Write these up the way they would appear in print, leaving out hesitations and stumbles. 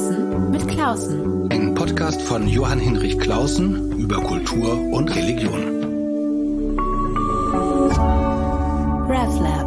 Wissen mit Klausen. Ein Podcast von Johann Hinrich Clausen über Kultur und Religion. RevLab.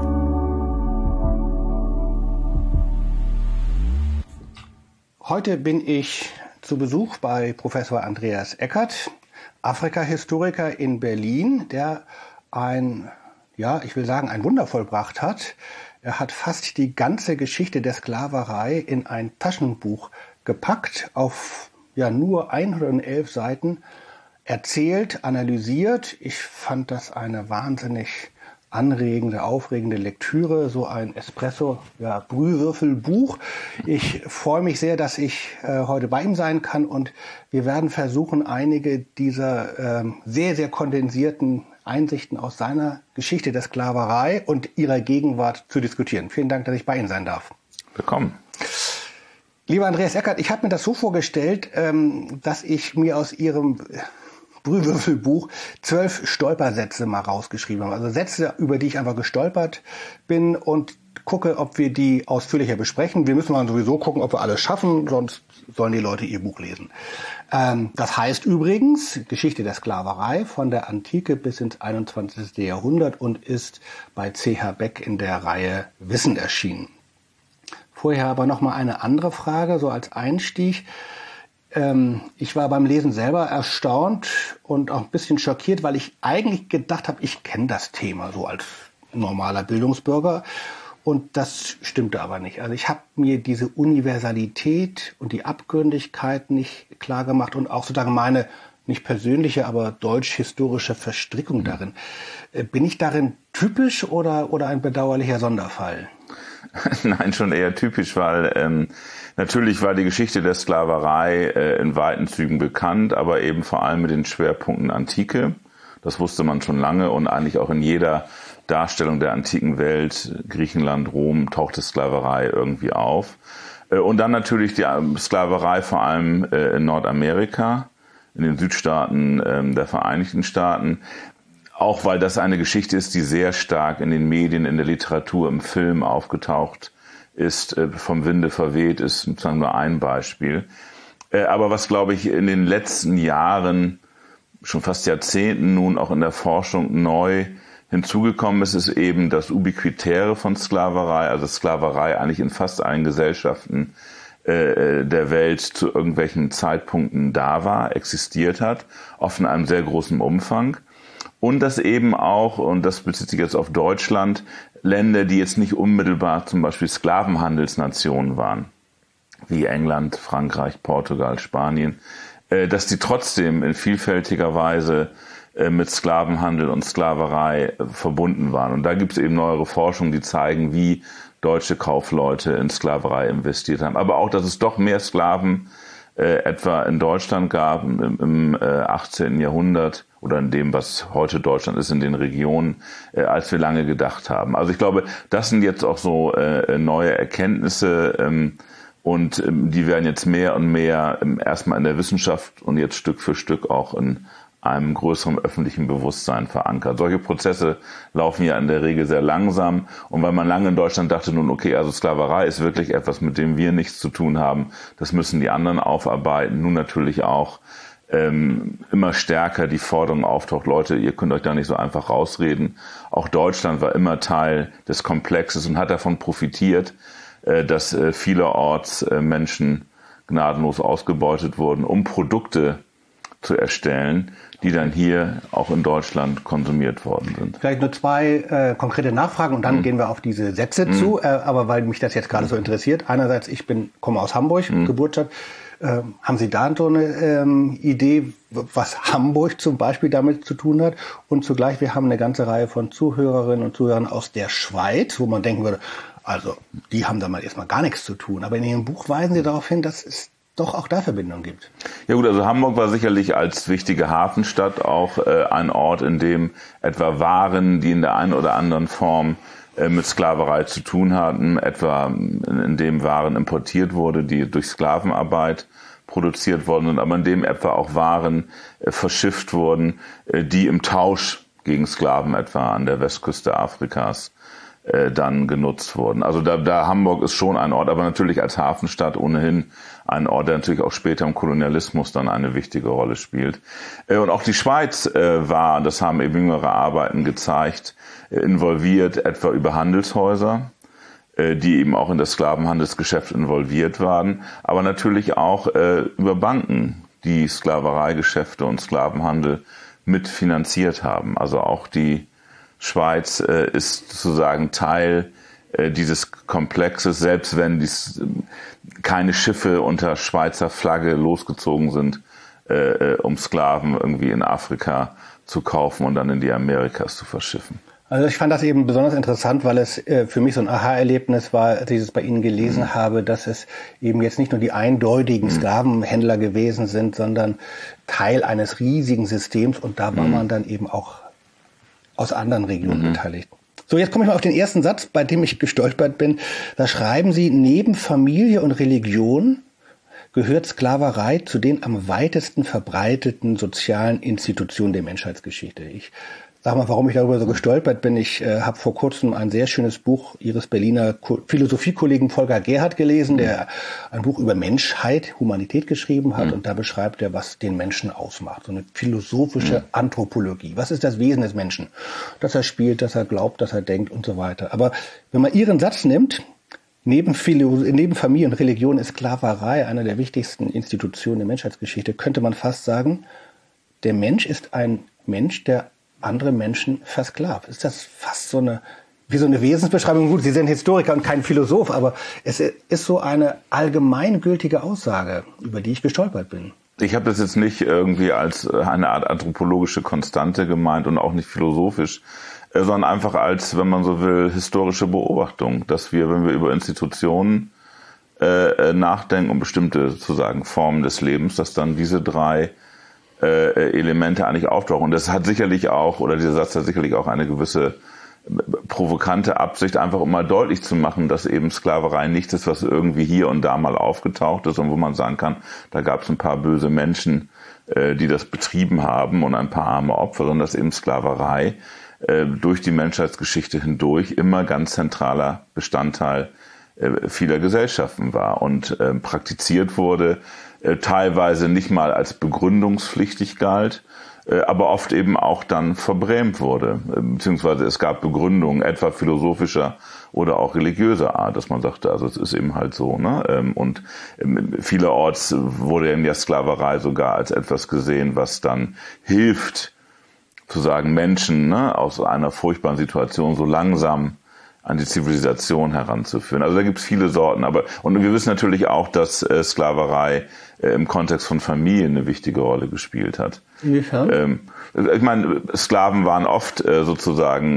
Heute bin ich zu Besuch bei Professor Andreas Eckert, Afrika-Historiker in Berlin, der ein Wunder vollbracht hat. Er hat fast die ganze Geschichte der Sklaverei in ein Taschenbuch gepackt, auf nur 111 Seiten erzählt, analysiert. Ich fand das eine wahnsinnig anregende, aufregende Lektüre, so ein Espresso-Brühwürfelbuch. Ich freue mich sehr, dass ich heute bei ihm sein kann, und wir werden versuchen, einige dieser sehr, sehr kondensierten Einsichten aus seiner Geschichte der Sklaverei und ihrer Gegenwart zu diskutieren. Vielen Dank, dass ich bei Ihnen sein darf. Willkommen. Lieber Andreas Eckert, ich habe mir das so vorgestellt, dass ich mir aus Ihrem Brühwürfelbuch 12 Stolpersätze mal rausgeschrieben habe. Also Sätze, über die ich einfach gestolpert bin, und gucke, ob wir die ausführlicher besprechen. Wir müssen mal sowieso gucken, ob wir alles schaffen, sonst sollen die Leute ihr Buch lesen. Das heißt übrigens Geschichte der Sklaverei von der Antike bis ins 21. Jahrhundert und ist bei C.H. Beck in der Reihe Wissen erschienen. Vorher aber noch mal eine andere Frage, so als Einstieg. Ich war beim Lesen selber erstaunt und auch ein bisschen schockiert, weil ich eigentlich gedacht habe, ich kenne das Thema so als normaler Bildungsbürger. Und das stimmte aber nicht. Also ich habe mir diese Universalität und die Abgründigkeit nicht klar gemacht und auch sozusagen meine, nicht persönliche, aber deutsch-historische Verstrickung darin. Bin ich darin typisch oder ein bedauerlicher Sonderfall? Nein, schon eher typisch, weil natürlich war die Geschichte der Sklaverei in weiten Zügen bekannt, aber eben vor allem mit den Schwerpunkten Antike. Das wusste man schon lange, und eigentlich auch in jeder Darstellung der antiken Welt, Griechenland, Rom, tauchte Sklaverei irgendwie auf. Und dann natürlich die Sklaverei vor allem in Nordamerika, in den Südstaaten der Vereinigten Staaten. Auch weil das eine Geschichte ist, die sehr stark in den Medien, in der Literatur, im Film aufgetaucht ist, vom Winde verweht ist, sozusagen nur ein Beispiel. Aber was, glaube ich, in den letzten Jahren, schon fast Jahrzehnten nun auch in der Forschung neu hinzugekommen ist, ist eben das Ubiquitäre von Sklaverei, also Sklaverei eigentlich in fast allen Gesellschaften der Welt zu irgendwelchen Zeitpunkten da war, existiert hat, oft in einem sehr großen Umfang. Und dass eben auch, und das bezieht sich jetzt auf Deutschland, Länder, die jetzt nicht unmittelbar zum Beispiel Sklavenhandelsnationen waren, wie England, Frankreich, Portugal, Spanien, dass die trotzdem in vielfältiger Weise mit Sklavenhandel und Sklaverei verbunden waren. Und da gibt es eben neuere Forschung, die zeigen, wie deutsche Kaufleute in Sklaverei investiert haben. Aber auch, dass es doch mehr Sklaven etwa in Deutschland gab im 18. Jahrhundert oder in dem, was heute Deutschland ist, in den Regionen, als wir lange gedacht haben. Also ich glaube, das sind jetzt auch so neue Erkenntnisse, und die werden jetzt mehr und mehr erstmal in der Wissenschaft und jetzt Stück für Stück auch in einem größeren öffentlichen Bewusstsein verankert. Solche Prozesse laufen ja in der Regel sehr langsam, und weil man lange in Deutschland dachte, nun okay, also Sklaverei ist wirklich etwas, mit dem wir nichts zu tun haben, das müssen die anderen aufarbeiten, nun natürlich auch immer stärker die Forderung auftaucht, Leute, ihr könnt euch da nicht so einfach rausreden. Auch Deutschland war immer Teil des Komplexes und hat davon profitiert, dass vielerorts Menschen gnadenlos ausgebeutet wurden, um Produkte zu erstellen, die dann hier auch in Deutschland konsumiert worden sind. Vielleicht nur zwei konkrete Nachfragen, und dann gehen wir auf diese Sätze zu. Aber weil mich das jetzt gerade so interessiert, einerseits, ich komme aus Hamburg, Geburtsstadt. Haben Sie da so eine Idee, was Hamburg zum Beispiel damit zu tun hat? Und zugleich, wir haben eine ganze Reihe von Zuhörerinnen und Zuhörern aus der Schweiz, wo man denken würde, also die haben da mal erstmal gar nichts zu tun. Aber in Ihrem Buch weisen Sie darauf hin, dass es doch auch da Verbindungen gibt. Ja gut, also Hamburg war sicherlich als wichtige Hafenstadt auch ein Ort, in dem etwa Waren, die in der einen oder anderen Form mit Sklaverei zu tun hatten, etwa in dem Waren importiert wurde, die durch Sklavenarbeit produziert worden sind, aber in dem etwa auch Waren verschifft wurden, die im Tausch gegen Sklaven etwa an der Westküste Afrikas dann genutzt wurden. Also da Hamburg ist schon ein Ort, aber natürlich als Hafenstadt ohnehin ein Ort, der natürlich auch später im Kolonialismus dann eine wichtige Rolle spielt. Und auch die Schweiz war, das haben eben jüngere Arbeiten gezeigt, involviert etwa über Handelshäuser, die eben auch in das Sklavenhandelsgeschäft involviert waren, aber natürlich auch über Banken, die Sklavereigeschäfte und Sklavenhandel mitfinanziert haben. Also auch die Schweiz ist sozusagen Teil dieses Komplexes, selbst wenn keine Schiffe unter Schweizer Flagge losgezogen sind, um Sklaven irgendwie in Afrika zu kaufen und dann in die Amerikas zu verschiffen. Also ich fand das eben besonders interessant, weil es für mich so ein Aha-Erlebnis war, als ich es bei Ihnen gelesen habe, dass es eben jetzt nicht nur die eindeutigen Sklavenhändler gewesen sind, sondern Teil eines riesigen Systems, und da war man dann eben auch aus anderen Regionen beteiligt. So, jetzt komme ich mal auf den ersten Satz, bei dem ich gestolpert bin. Da schreiben Sie, neben Familie und Religion gehört Sklaverei zu den am weitesten verbreiteten sozialen Institutionen der Menschheitsgeschichte. Ich sag mal, warum ich darüber so gestolpert bin. Ich habe vor kurzem ein sehr schönes Buch Ihres Berliner Philosophiekollegen Volker Gerhardt gelesen, der ein Buch über Menschheit, Humanität geschrieben hat. Und da beschreibt er, was den Menschen ausmacht. So eine philosophische Anthropologie. Was ist das Wesen des Menschen? Dass er spielt, dass er glaubt, dass er denkt und so weiter. Aber wenn man Ihren Satz nimmt, neben Familie und Religion ist Sklaverei eine der wichtigsten Institutionen der Menschheitsgeschichte, könnte man fast sagen, der Mensch ist ein Mensch, der andere Menschen versklavt. Ist das fast wie so eine Wesensbeschreibung? Gut, Sie sind Historiker und kein Philosoph, aber es ist so eine allgemeingültige Aussage, über die ich gestolpert bin. Ich habe das jetzt nicht irgendwie als eine Art anthropologische Konstante gemeint und auch nicht philosophisch, sondern einfach als, wenn man so will, historische Beobachtung, dass wir, wenn wir über Institutionen nachdenken und bestimmte sozusagen Formen des Lebens, dass dann diese drei Elemente eigentlich auftauchen. Und das hat sicherlich auch, oder dieser Satz hat sicherlich auch eine gewisse provokante Absicht, einfach um mal deutlich zu machen, dass eben Sklaverei nichts ist, was irgendwie hier und da mal aufgetaucht ist und wo man sagen kann, da gab es ein paar böse Menschen, die das betrieben haben und ein paar arme Opfer, sondern dass eben Sklaverei durch die Menschheitsgeschichte hindurch immer ganz zentraler Bestandteil vieler Gesellschaften war und praktiziert wurde, teilweise nicht mal als begründungspflichtig galt, aber oft eben auch dann verbrämt wurde, beziehungsweise es gab Begründungen, etwa philosophischer oder auch religiöser Art, dass man sagte, also es ist eben halt so, ne? Und vielerorts wurde in der Sklaverei sogar als etwas gesehen, was dann hilft, zu sagen, Menschen, ne, aus einer furchtbaren Situation so langsam an die Zivilisation heranzuführen. Also da gibt es viele Sorten. Und wir wissen natürlich auch, dass Sklaverei im Kontext von Familien eine wichtige Rolle gespielt hat. Inwiefern? Ich meine, Sklaven waren oft sozusagen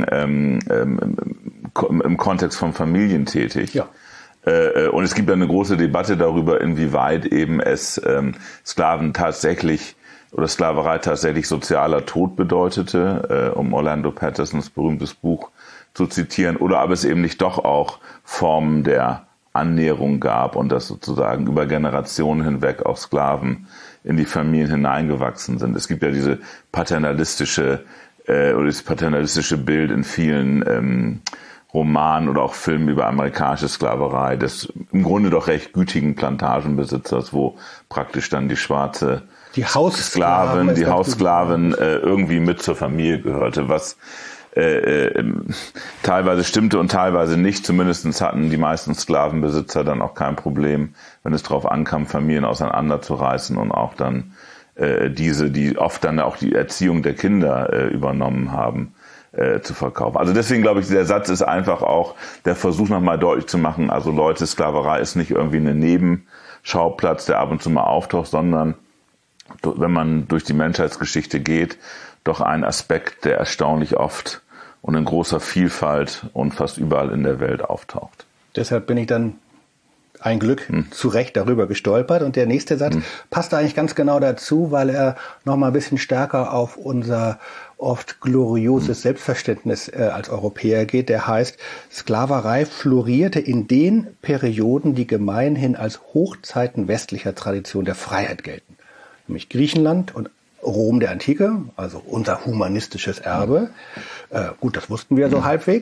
im Kontext von Familien tätig. Ja. Und es gibt eine große Debatte darüber, inwieweit eben Sklaverei tatsächlich sozialer Tod bedeutete, um Orlando Pattersons berühmtes Buch zu zitieren, oder aber es eben nicht doch auch Formen der Annäherung gab und dass sozusagen über Generationen hinweg auch Sklaven in die Familien hineingewachsen sind. Es gibt ja dieses paternalistische Bild in vielen Romanen oder auch Filmen über amerikanische Sklaverei des im Grunde doch recht gütigen Plantagenbesitzers, wo praktisch dann die schwarze Haussklaven irgendwie mit zur Familie gehörte, was teilweise stimmte und teilweise nicht. Zumindest hatten die meisten Sklavenbesitzer dann auch kein Problem, wenn es darauf ankam, Familien auseinanderzureißen und auch dann die oft dann auch die Erziehung der Kinder übernommen haben, zu verkaufen. Also deswegen glaube ich, der Satz ist einfach auch der Versuch, nochmal deutlich zu machen, also Leute, Sklaverei ist nicht irgendwie ein Nebenschauplatz, der ab und zu mal auftaucht, sondern wenn man durch die Menschheitsgeschichte geht, doch ein Aspekt, der erstaunlich oft und in großer Vielfalt und fast überall in der Welt auftaucht. Deshalb bin ich dann ein Glück zu Recht darüber gestolpert. Und der nächste Satz passt eigentlich ganz genau dazu, weil er noch mal ein bisschen stärker auf unser oft glorioses Selbstverständnis als Europäer geht. Der heißt, Sklaverei florierte in den Perioden, die gemeinhin als Hochzeiten westlicher Tradition der Freiheit gelten. Nämlich Griechenland und Rom der Antike, also unser humanistisches Erbe. Gut, das wussten wir so halbwegs.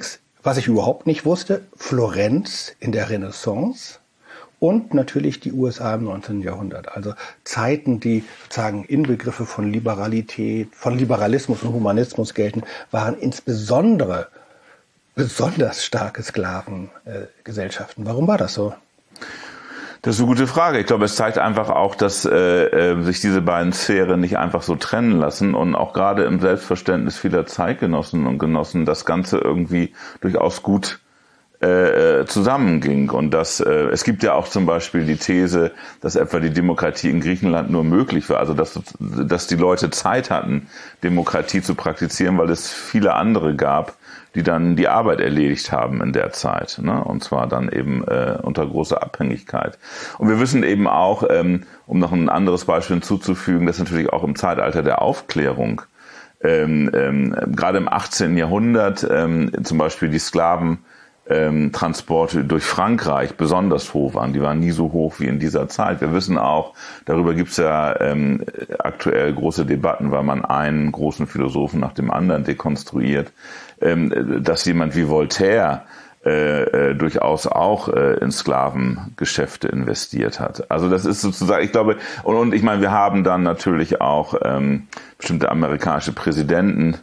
Was ich überhaupt nicht wusste, Florenz in der Renaissance und natürlich die USA im 19. Jahrhundert. Also Zeiten, die sozusagen Inbegriffe von Liberalität, von Liberalismus und Humanismus gelten, waren insbesondere besonders starke Sklavengesellschaften. Warum war das so? Das ist eine gute Frage. Ich glaube, es zeigt einfach auch, dass sich diese beiden Sphären nicht einfach so trennen lassen und auch gerade im Selbstverständnis vieler Zeitgenossinnen und Genossen das Ganze irgendwie durchaus gut zusammenging. Und dass es gibt ja auch zum Beispiel die These, dass etwa die Demokratie in Griechenland nur möglich war, also dass die Leute Zeit hatten, Demokratie zu praktizieren, weil es viele andere gab, die dann die Arbeit erledigt haben in der Zeit, ne? Und zwar dann eben unter großer Abhängigkeit. Und wir wissen eben auch, um noch ein anderes Beispiel hinzuzufügen, dass natürlich auch im Zeitalter der Aufklärung, gerade im 18. Jahrhundert, zum Beispiel die Sklaventransporte durch Frankreich besonders hoch waren. Die waren nie so hoch wie in dieser Zeit. Wir wissen auch, darüber gibt es ja aktuell große Debatten, weil man einen großen Philosophen nach dem anderen dekonstruiert, dass jemand wie Voltaire durchaus auch in Sklavengeschäfte investiert hat. Also das ist sozusagen, ich glaube, und ich meine, wir haben dann natürlich auch bestimmte amerikanische Präsidenten,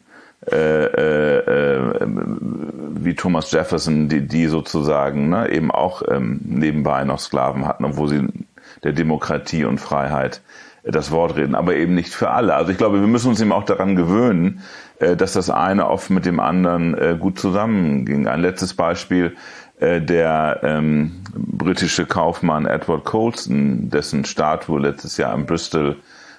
wie Thomas Jefferson, die sozusagen eben auch nebenbei noch Sklaven hatten, obwohl sie der Demokratie und Freiheit das Wort reden, aber eben nicht für alle. Also ich glaube, wir müssen uns eben auch daran gewöhnen, dass das eine oft mit dem anderen gut zusammenging. Ein letztes Beispiel, der britische Kaufmann Edward Colston, dessen Statue letztes Jahr in Bristol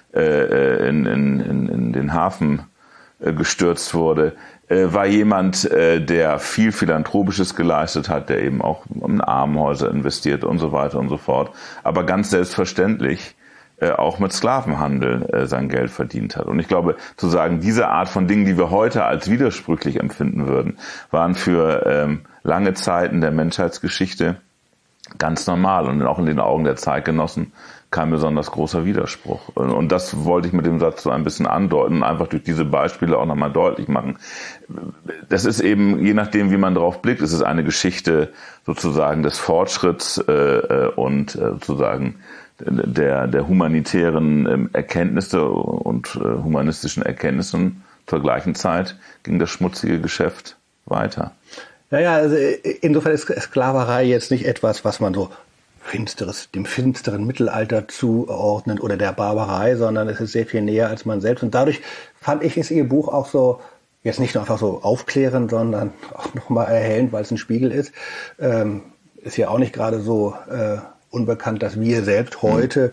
in den Hafen gestürzt wurde, war jemand, der viel Philanthropisches geleistet hat, der eben auch in Armenhäuser investiert und so weiter und so fort, aber ganz selbstverständlich auch mit Sklavenhandel sein Geld verdient hat. Und ich glaube, zu sagen, diese Art von Dingen, die wir heute als widersprüchlich empfinden würden, waren für lange Zeiten der Menschheitsgeschichte ganz normal und auch in den Augen der Zeitgenossen kein besonders großer Widerspruch. Und das wollte ich mit dem Satz so ein bisschen andeuten und einfach durch diese Beispiele auch nochmal deutlich machen. Das ist eben, je nachdem, wie man drauf blickt, ist es eine Geschichte sozusagen des Fortschritts und sozusagen der humanitären Erkenntnisse und humanistischen Erkenntnissen. Zur gleichen Zeit ging das schmutzige Geschäft weiter. Naja, also insofern ist Sklaverei jetzt nicht etwas, was man so dem finsteren Mittelalter zuordnet oder der Barbarei, sondern es ist sehr viel näher als man selbst. Und dadurch fand ich, ist ihr Buch auch so, jetzt nicht nur einfach so aufklärend, sondern auch nochmal erhellend, weil es ein Spiegel ist. Ist ja auch nicht gerade so unbekannt, dass wir selbst heute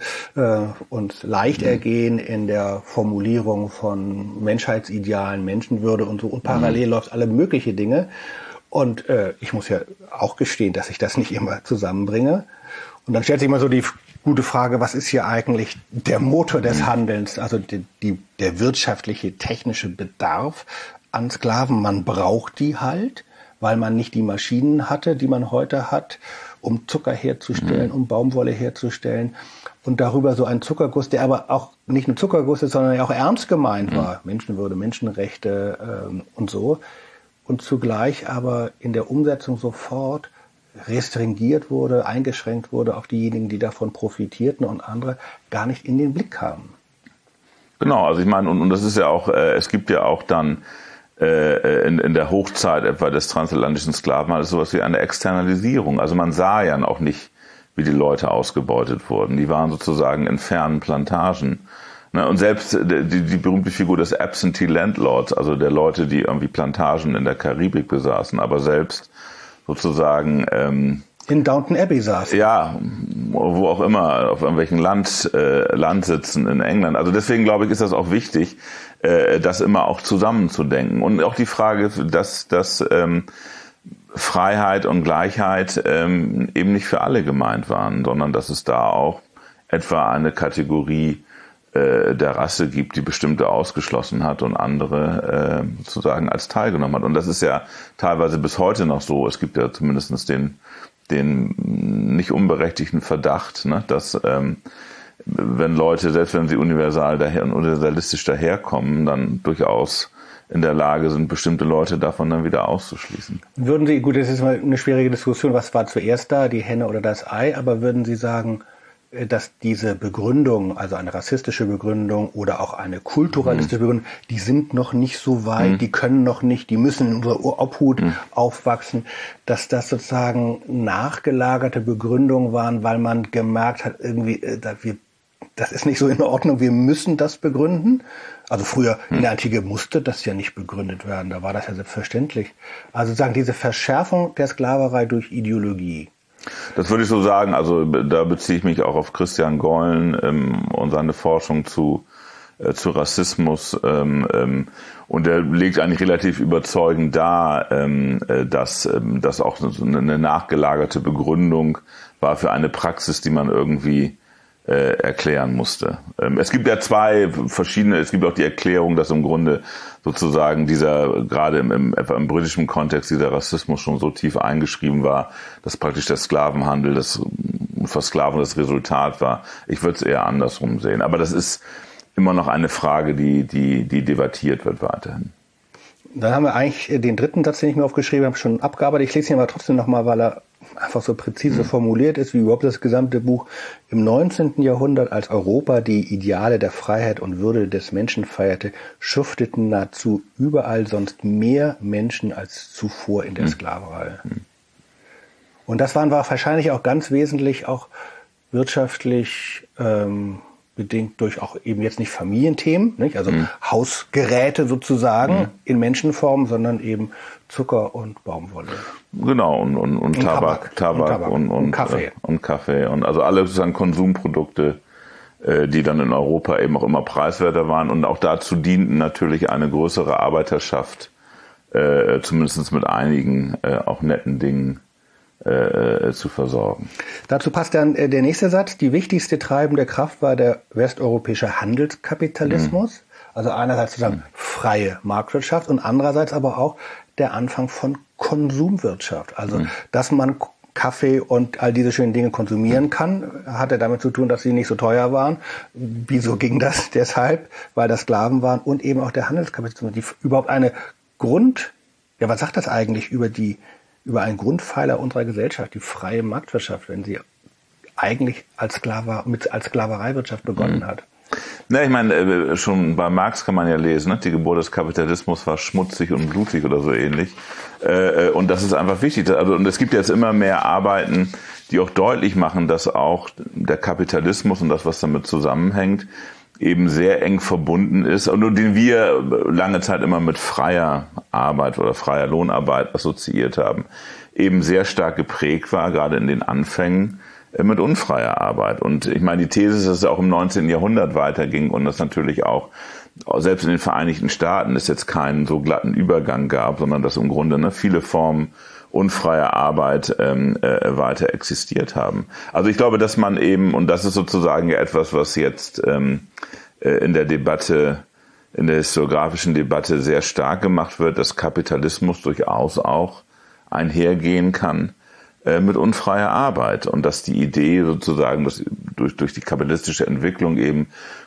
uns leicht ergehen in der Formulierung von Menschheitsidealen, Menschenwürde und so. Und parallel läuft alle mögliche Dinge. Und ich muss ja auch gestehen, dass ich das nicht immer zusammenbringe. Und dann stellt sich immer so die gute Frage, was ist hier eigentlich der Motor des Handelns, also der wirtschaftliche, technische Bedarf an Sklaven. Man braucht die halt, weil man nicht die Maschinen hatte, die man heute hat, um Zucker herzustellen, um Baumwolle herzustellen. Und darüber so ein Zuckerguss, der aber auch nicht nur Zuckerguss ist, sondern ja auch ernst gemeint war. Menschenwürde, Menschenrechte und so. Und zugleich aber in der Umsetzung sofort restringiert wurde, eingeschränkt wurde auf diejenigen, die davon profitierten und andere gar nicht in den Blick kamen. Genau, also ich meine, und das ist ja auch, es gibt ja auch dann in der Hochzeit etwa des transatlantischen Sklavenhandels sowas wie eine Externalisierung. Also man sah ja auch nicht, wie die Leute ausgebeutet wurden. Die waren sozusagen in fernen Plantagen. Und selbst die berühmte Figur des Absentee Landlords, also der Leute, die irgendwie Plantagen in der Karibik besaßen, aber selbst sozusagen in Downton Abbey saßen. Ja, wo auch immer, auf irgendwelchen Landsitzen in England. Also deswegen glaube ich, ist das auch wichtig, das immer auch zusammenzudenken. Und auch die Frage, dass Freiheit und Gleichheit eben nicht für alle gemeint waren, sondern dass es da auch etwa eine Kategorie der Rasse gibt, die bestimmte ausgeschlossen hat und andere sozusagen als teilgenommen hat. Und das ist ja teilweise bis heute noch so. Es gibt ja zumindest den nicht unberechtigten Verdacht, ne, dass wenn Leute, selbst wenn sie universalistisch daherkommen, dann durchaus in der Lage sind, bestimmte Leute davon dann wieder auszuschließen. Würden Sie, gut, das ist mal eine schwierige Diskussion, was war zuerst da, die Henne oder das Ei, aber würden Sie sagen, dass diese Begründung, also eine rassistische Begründung oder auch eine kulturalistische Begründung, die sind noch nicht so weit, die können noch nicht, die müssen in unserer Obhut aufwachsen, dass das sozusagen nachgelagerte Begründungen waren, weil man gemerkt hat, irgendwie, das ist nicht so in Ordnung, wir müssen das begründen. Also früher in der Antike musste das ja nicht begründet werden, da war das ja selbstverständlich. Also sozusagen diese Verschärfung der Sklaverei durch Ideologie. Das würde ich so sagen, also da beziehe ich mich auch auf Christian Gollen und seine Forschung zu Rassismus und er legt eigentlich relativ überzeugend dar, dass das auch eine nachgelagerte Begründung war für eine Praxis, die man irgendwie erklären musste. Es gibt ja zwei verschiedene, es gibt auch die Erklärung, dass im Grunde sozusagen gerade im britischen Kontext dieser Rassismus schon so tief eingeschrieben war, dass praktisch der Sklavenhandel, das Versklavung das Resultat war. Ich würde es eher andersrum sehen. Aber das ist immer noch eine Frage, die debattiert wird weiterhin. Dann haben wir eigentlich den dritten Satz, den ich mir aufgeschrieben habe, schon abgearbeitet. Ich lese ihn aber trotzdem nochmal, weil er einfach so präzise formuliert ist, wie überhaupt das gesamte Buch. Im 19. Jahrhundert, als Europa die Ideale der Freiheit und Würde des Menschen feierte, schufteten nahezu überall sonst mehr Menschen als zuvor in der Sklaverei. Und das war wahrscheinlich auch ganz wesentlich auch wirtschaftlich bedingt durch auch eben jetzt nicht Familienthemen, nicht? Also Hausgeräte sozusagen in Menschenform, sondern eben Zucker und Baumwolle. Genau, und Tabak und Kaffee. Und Kaffee und also alle sozusagen Konsumprodukte, die dann in Europa eben auch immer preiswerter waren und auch dazu dienten natürlich eine größere Arbeiterschaft, zumindest mit einigen auch netten Dingen zu versorgen. Dazu passt dann der nächste Satz. Die wichtigste treibende Kraft war der westeuropäische Handelskapitalismus. Also einerseits sozusagen freie Marktwirtschaft und andererseits aber auch der Anfang von Konsumwirtschaft. Also dass man Kaffee und all diese schönen Dinge konsumieren kann, hatte damit zu tun, dass sie nicht so teuer waren. Wieso ging das? Deshalb, weil das Sklaven waren und eben auch der Handelskapitalismus. Die überhaupt eine was sagt das eigentlich über einen Grundpfeiler unserer Gesellschaft, die freie Marktwirtschaft, wenn sie eigentlich als Sklavereiwirtschaft begonnen hat? Na, ich meine, schon bei Marx kann man ja lesen, ne? Die Geburt des Kapitalismus war schmutzig und blutig oder so ähnlich. Und das ist einfach wichtig. Also, und es gibt jetzt immer mehr Arbeiten, die auch deutlich machen, dass auch der Kapitalismus und das, was damit zusammenhängt, eben sehr eng verbunden ist und den wir lange Zeit immer mit freier Arbeit oder freier Lohnarbeit assoziiert haben, eben sehr stark geprägt war, gerade in den Anfängen, mit unfreier Arbeit. Und ich meine, die These ist, dass es auch im 19. Jahrhundert weiterging und dass natürlich auch, selbst in den Vereinigten Staaten, es jetzt keinen so glatten Übergang gab, sondern dass im Grunde viele Formen unfreier Arbeit weiter existiert haben. Also ich glaube, dass man eben, und das ist sozusagen ja etwas, was jetzt in der Debatte, in der historiografischen Debatte sehr stark gemacht wird, dass Kapitalismus durchaus auch einhergehen kann mit unfreier Arbeit und dass die Idee sozusagen, dass durch die kapitalistische Entwicklung eben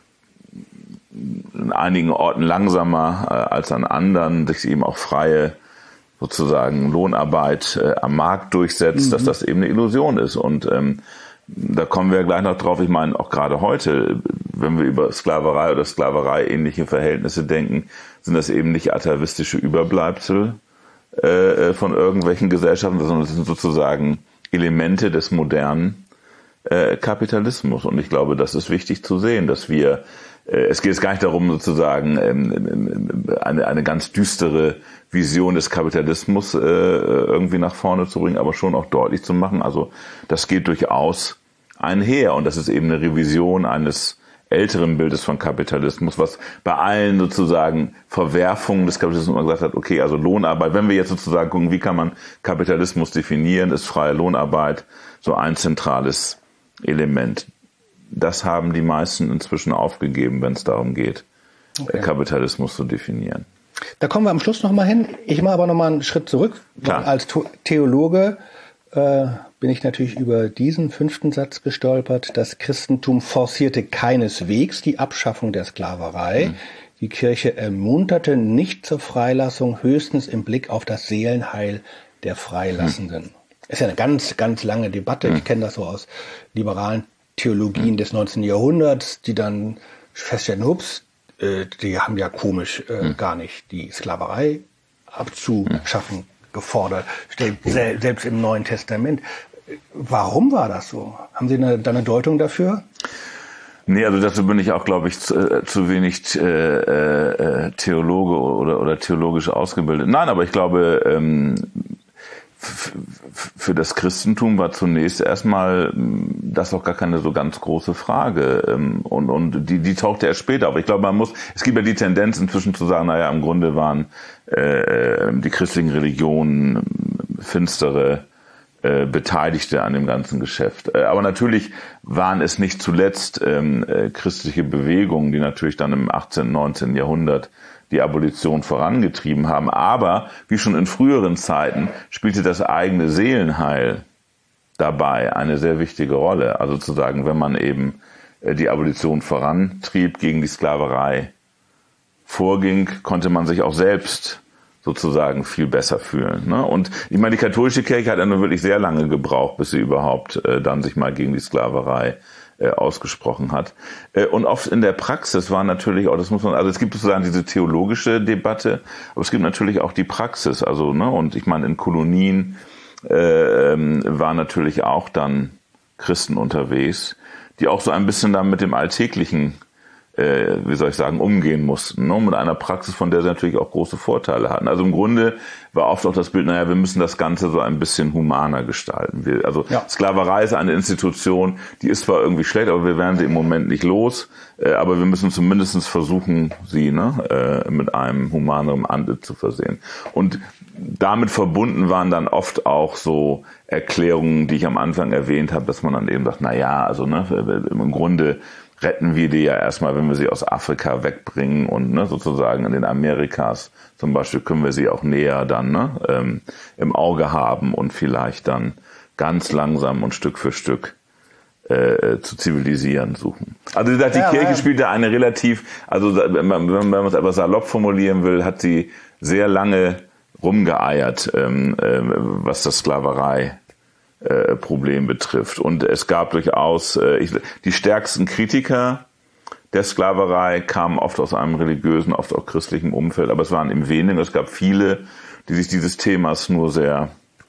in einigen Orten langsamer als an anderen sich eben auch freie sozusagen Lohnarbeit am Markt durchsetzt, dass das eben eine Illusion ist. Und da kommen wir gleich noch drauf. Ich meine, auch gerade heute, wenn wir über Sklaverei oder Sklaverei-ähnliche Verhältnisse denken, sind das eben nicht atavistische Überbleibsel von irgendwelchen Gesellschaften, sondern es sind sozusagen Elemente des modernen Kapitalismus. Und ich glaube, das ist wichtig zu sehen, dass wir, es geht jetzt gar nicht darum, sozusagen eine ganz düstere Vision des Kapitalismus irgendwie nach vorne zu bringen, aber schon auch deutlich zu machen. Also das geht durchaus einher und das ist eben eine Revision eines älteren Bildes von Kapitalismus, was bei allen sozusagen Verwerfungen des Kapitalismus immer gesagt hat, okay, also Lohnarbeit, wenn wir jetzt sozusagen gucken, wie kann man Kapitalismus definieren, ist freie Lohnarbeit so ein zentrales Element. Das haben die meisten inzwischen aufgegeben, wenn es darum geht, Kapitalismus zu definieren. Da kommen wir am Schluss nochmal hin. Ich mache aber nochmal einen Schritt zurück. Klar. Als Theologe bin ich natürlich über diesen 5. Satz gestolpert. Das Christentum forcierte keineswegs die Abschaffung der Sklaverei. Die Kirche ermunterte nicht zur Freilassung, höchstens im Blick auf das Seelenheil der Freilassenden. Ist ja eine ganz, ganz lange Debatte. Ich kenne das so aus liberalen Theologien des 19. Jahrhunderts, die dann feststellen, ups, die haben ja komisch gar nicht die Sklaverei abzuschaffen gefordert, selbst im Neuen Testament. Warum war das so? Haben Sie da eine Deutung dafür? Nee, also dazu bin ich auch, glaube ich, zu wenig Theologe oder theologisch ausgebildet. Nein, aber ich glaube, für das Christentum war zunächst erstmal das auch gar keine so ganz große Frage. Und die tauchte erst später auf. Ich glaube, es gibt ja die Tendenz inzwischen zu sagen, naja, im Grunde waren die christlichen Religionen finstere Beteiligte an dem ganzen Geschäft. Aber natürlich waren es nicht zuletzt christliche Bewegungen, die natürlich dann im 18., 19. Jahrhundert die Abolition vorangetrieben haben. Aber wie schon in früheren Zeiten spielte das eigene Seelenheil dabei eine sehr wichtige Rolle. Also zu sagen, wenn man eben die Abolition vorantrieb, gegen die Sklaverei vorging, konnte man sich auch selbst sozusagen viel besser fühlen. Ne? Und ich meine, die katholische Kirche hat ja nur wirklich sehr lange gebraucht, bis sie überhaupt dann sich mal gegen die Sklaverei ausgesprochen hat. Und oft in der Praxis war natürlich auch, also es gibt sozusagen diese theologische Debatte, aber es gibt natürlich auch die Praxis. Also, ne, und ich meine, in Kolonien waren natürlich auch dann Christen unterwegs, die auch so ein bisschen dann mit dem Alltäglichen umgehen mussten, ne? Mit einer Praxis, von der sie natürlich auch große Vorteile hatten. Also im Grunde war oft auch das Bild, naja, wir müssen das Ganze so ein bisschen humaner gestalten. Sklaverei ist eine Institution, die ist zwar irgendwie schlecht, aber wir werden sie im Moment nicht los, aber wir müssen zumindest versuchen, sie mit einem humaneren Antlitz zu versehen. Und damit verbunden waren dann oft auch so Erklärungen, die ich am Anfang erwähnt habe, dass man dann eben sagt, naja, also im Grunde retten wir die ja erstmal, wenn wir sie aus Afrika wegbringen und sozusagen in den Amerikas zum Beispiel können wir sie auch näher dann im Auge haben und vielleicht dann ganz langsam und Stück für Stück zu zivilisieren suchen. Also die Kirche spielt da eine relativ, also wenn man es etwas salopp formulieren will, hat sie sehr lange rumgeeiert, was das Sklaverei Problem betrifft. Und es gab durchaus, die stärksten Kritiker der Sklaverei kamen oft aus einem religiösen, oft auch christlichen Umfeld, aber es waren im wenigen, es gab viele, die sich dieses Themas nur sehr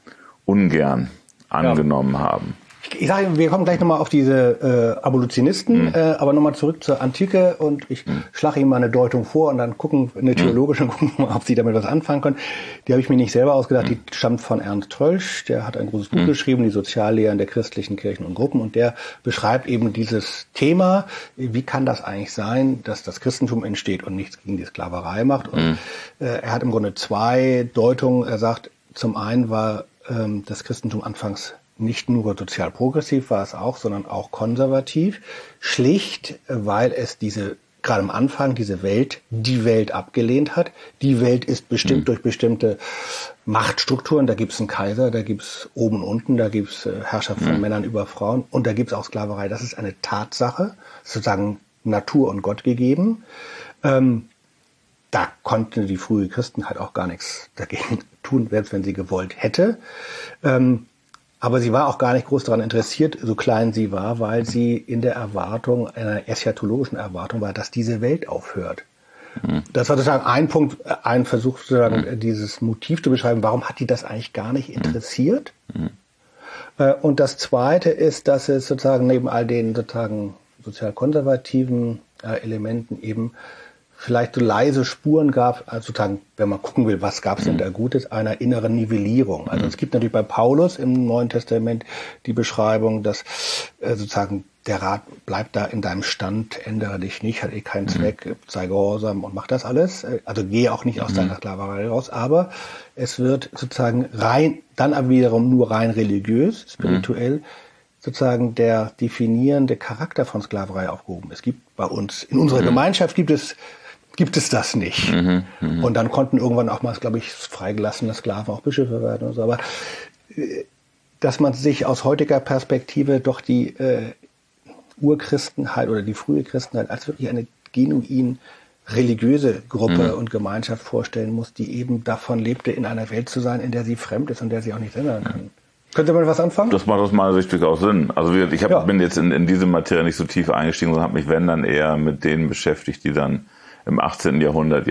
ungern angenommen haben. Ich sage, wir kommen gleich nochmal auf diese Abolitionisten, aber nochmal zurück zur Antike und ich schlage Ihnen mal eine Deutung vor und dann eine theologische, gucken, ob Sie damit was anfangen können. Die habe ich mir nicht selber ausgedacht, die stammt von Ernst Troeltsch, der hat ein großes Buch geschrieben, die Soziallehren der christlichen Kirchen und Gruppen und der beschreibt eben dieses Thema, wie kann das eigentlich sein, dass das Christentum entsteht und nichts gegen die Sklaverei macht. Und er hat im Grunde zwei Deutungen. Er sagt, zum einen war das Christentum anfangs nicht nur sozial progressiv war es auch, sondern auch konservativ. Schlicht, weil es gerade am Anfang die Welt abgelehnt hat. Die Welt ist bestimmt durch bestimmte Machtstrukturen. Da gibt es einen Kaiser, da gibt es oben und unten, da gibt es Herrschaft von Männern über Frauen und da gibt es auch Sklaverei. Das ist eine Tatsache, sozusagen Natur und Gott gegeben. Da konnten die frühen Christen halt auch gar nichts dagegen tun, selbst wenn sie gewollt hätte. Aber sie war auch gar nicht groß daran interessiert, so klein sie war, weil sie in der Erwartung, einer eschatologischen Erwartung war, dass diese Welt aufhört. Das war sozusagen ein Punkt, ein Versuch, sozusagen dieses Motiv zu beschreiben, warum hat die das eigentlich gar nicht interessiert? Und das Zweite ist, dass es sozusagen neben all den sozusagen sozial-konservativen Elementen eben vielleicht so leise Spuren gab, also sozusagen, wenn man gucken will, was gab es denn da Gutes, einer inneren Nivellierung. Also es gibt natürlich bei Paulus im Neuen Testament die Beschreibung, dass sozusagen der Rat bleibt da in deinem Stand, ändere dich nicht, hat keinen Zweck, sei gehorsam und mach das alles. Also gehe auch nicht aus deiner Sklaverei raus, aber es wird sozusagen dann aber wiederum nur rein religiös, spirituell, sozusagen der definierende Charakter von Sklaverei aufgehoben. Es gibt bei uns, in unserer Gemeinschaft gibt es das nicht. Und dann konnten irgendwann auch mal, glaube ich, freigelassene Sklaven auch Bischöfe werden und so. Aber dass man sich aus heutiger Perspektive doch die Urchristenheit oder die frühe Christenheit als wirklich eine genuin religiöse Gruppe und Gemeinschaft vorstellen muss, die eben davon lebte, in einer Welt zu sein, in der sie fremd ist und der sie auch nicht ändern kann. Könnte man was anfangen? Das macht aus meiner Sicht durchaus Sinn. Also bin jetzt in diese Materie nicht so tief eingestiegen, sondern habe mich, wenn dann, eher mit denen beschäftigt, die dann im 18. Jahrhundert